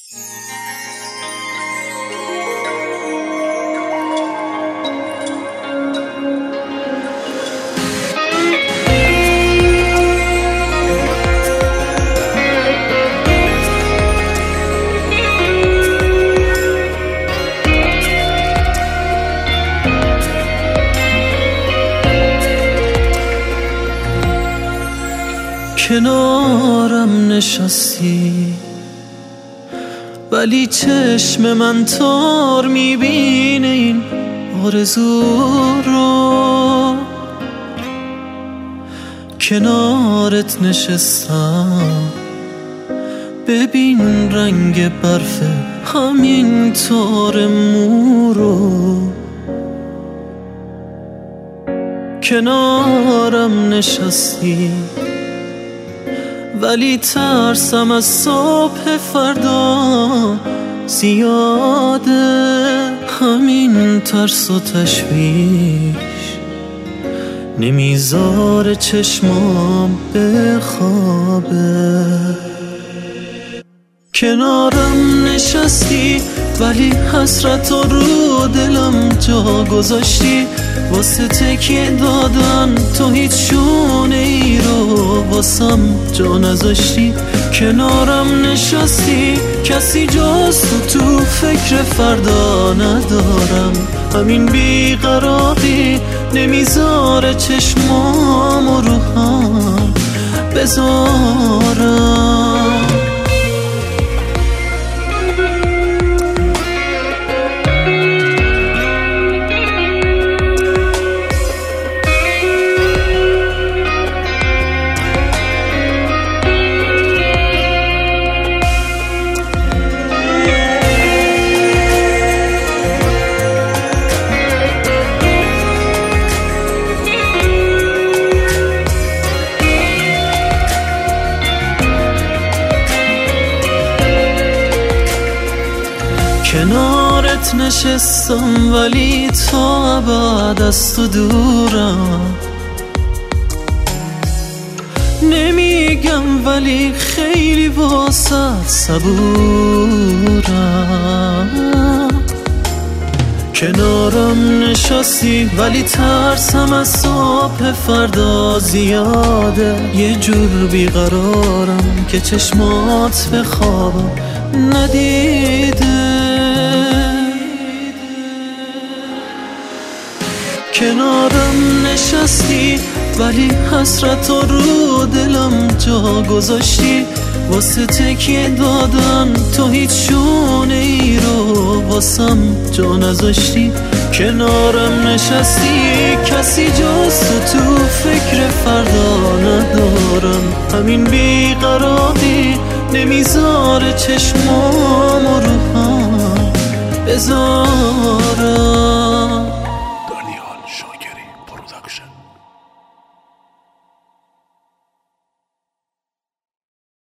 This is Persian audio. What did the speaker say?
کنارم نشستی ولی چشم من تار میبینه این آرزو رو. کنارت نشستم ببین رنگ برف همین تار مو رو. کنارم نشستی ولی ترسم از صبح فردا زیاده. همین ترس و تشویش نمیذاره چشمام بخوابه. کنارم نشستی ولی حسرت رو دلم جا گذاشتی. واسه تکیه دادن تو هیچ شونه ای رو واسم جا نذاشتی. کنارم نشستی کسی جز تو فکر فردا ندارم. همین بیقراری نمیذاره چشمام رو هم بذارم. کنارت نشستم ولی تا ابد از تو دورم. نمیگم ولی خیلی واسه صبورم. کنارم نشستی ولی ترسم از صبح فردا زیاده. یه جور بیقرارم که چشمات به خوابم ندیده. کنارم نشستی ولی حسرت رو دلم جا گذاشتی. واسه تکیه دادن تو هیچ شونه ای رو واسم جا نذاشتی. کنارم نشستی کسی جز تو فکر فردا ندارم. همین بیقراری نمیذاره چشمام رو هم بذارم.